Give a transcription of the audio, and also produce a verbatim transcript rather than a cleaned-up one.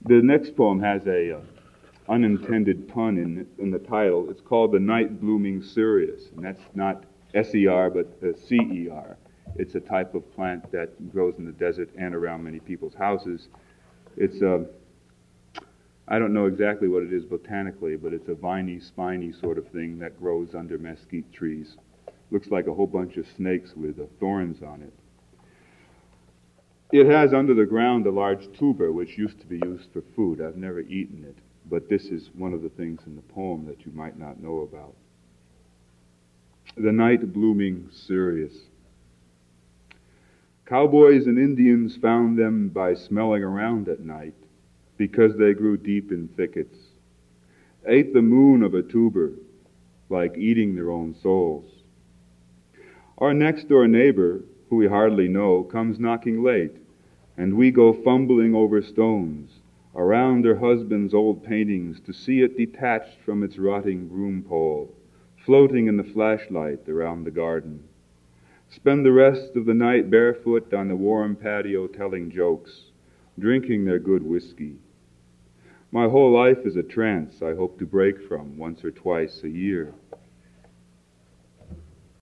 The next poem has a uh, unintended pun in, in the title. It's called The Night Blooming Cereus, and that's not S E R, but uh, C E R. It's a type of plant that grows in the desert and around many people's houses. It's a, I don't know exactly what it is botanically, but it's a viney, spiny sort of thing that grows under mesquite trees. Looks like a whole bunch of snakes with uh, thorns on it. It has under the ground a large tuber, which used to be used for food. I've never eaten it, but this is one of the things in the poem that you might not know about. The Night Blooming Cereus. Cowboys and Indians found them by smelling around at night, because they grew deep in thickets, ate the moon of a tuber, like eating their own souls. Our next-door neighbor, who we hardly know, comes knocking late, and we go fumbling over stones, around her husband's old paintings, to see it detached from its rotting broom pole, floating in the flashlight around the garden. Spend the rest of the night barefoot on the warm patio telling jokes, drinking their good whiskey. My whole life is a trance I hope to break from once or twice a year.